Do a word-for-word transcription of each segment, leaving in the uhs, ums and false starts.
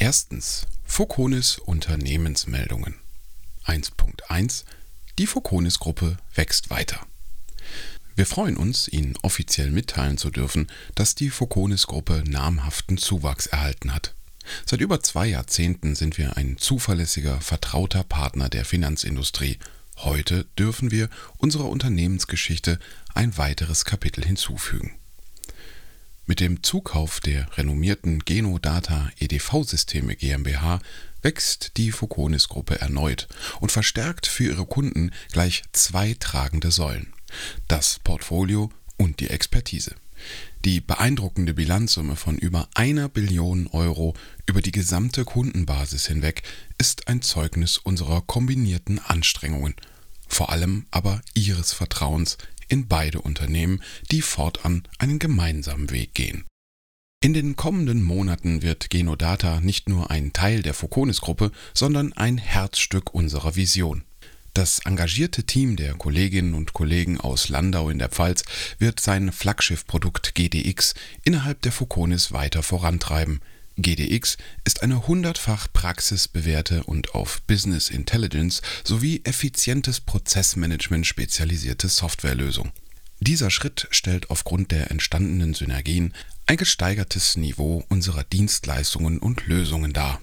Erstens. Foconis Unternehmensmeldungen. eins Punkt eins. Die Foconis-Gruppe wächst weiter. Wir freuen uns, Ihnen offiziell mitteilen zu dürfen, dass die Foconis-Gruppe namhaften Zuwachs erhalten hat. Seit über zwei Jahrzehnten sind wir ein zuverlässiger, vertrauter Partner der Finanzindustrie. Heute dürfen wir unserer Unternehmensgeschichte ein weiteres Kapitel hinzufügen. Mit dem Zukauf der renommierten Genodata E D V-Systeme GmbH wächst die Foconis-Gruppe erneut und verstärkt für ihre Kunden gleich zwei tragende Säulen: das Portfolio und die Expertise. Die beeindruckende Bilanzsumme von über einer Billion Euro über die gesamte Kundenbasis hinweg ist ein Zeugnis unserer kombinierten Anstrengungen, vor allem aber Ihres Vertrauens in beide Unternehmen, die fortan einen gemeinsamen Weg gehen. In den kommenden Monaten wird Genodata nicht nur ein Teil der Foconis-Gruppe, sondern ein Herzstück unserer Vision. Das engagierte Team der Kolleginnen und Kollegen aus Landau in der Pfalz wird sein Flaggschiffprodukt G D X innerhalb der Foconis weiter vorantreiben. G D X ist eine hundertfach praxisbewährte und auf Business Intelligence sowie effizientes Prozessmanagement spezialisierte Softwarelösung. Dieser Schritt stellt aufgrund der entstandenen Synergien ein gesteigertes Niveau unserer Dienstleistungen und Lösungen dar.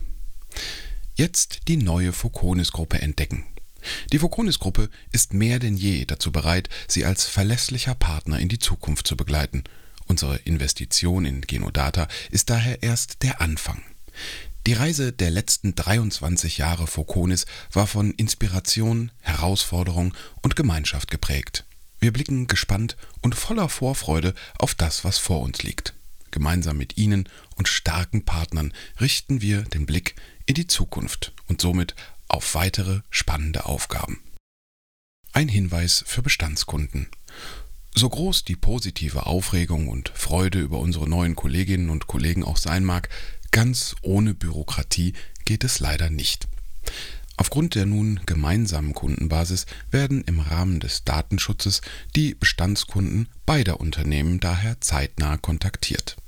Jetzt die neue Foconis-Gruppe entdecken. Die Foconis-Gruppe ist mehr denn je dazu bereit, Sie als verlässlicher Partner in die Zukunft zu begleiten. Unsere Investition in Genodata ist daher erst der Anfang. Die Reise der letzten dreiundzwanzig Jahre Foconis war von Inspiration, Herausforderung und Gemeinschaft geprägt. Wir blicken gespannt und voller Vorfreude auf das, was vor uns liegt. Gemeinsam mit Ihnen und starken Partnern richten wir den Blick in die Zukunft und somit auf weitere spannende Aufgaben. Ein Hinweis für Bestandskunden. So groß die positive Aufregung und Freude über unsere neuen Kolleginnen und Kollegen auch sein mag, ganz ohne Bürokratie geht es leider nicht. Aufgrund der nun gemeinsamen Kundenbasis werden im Rahmen des Datenschutzes die Bestandskunden beider Unternehmen daher zeitnah kontaktiert.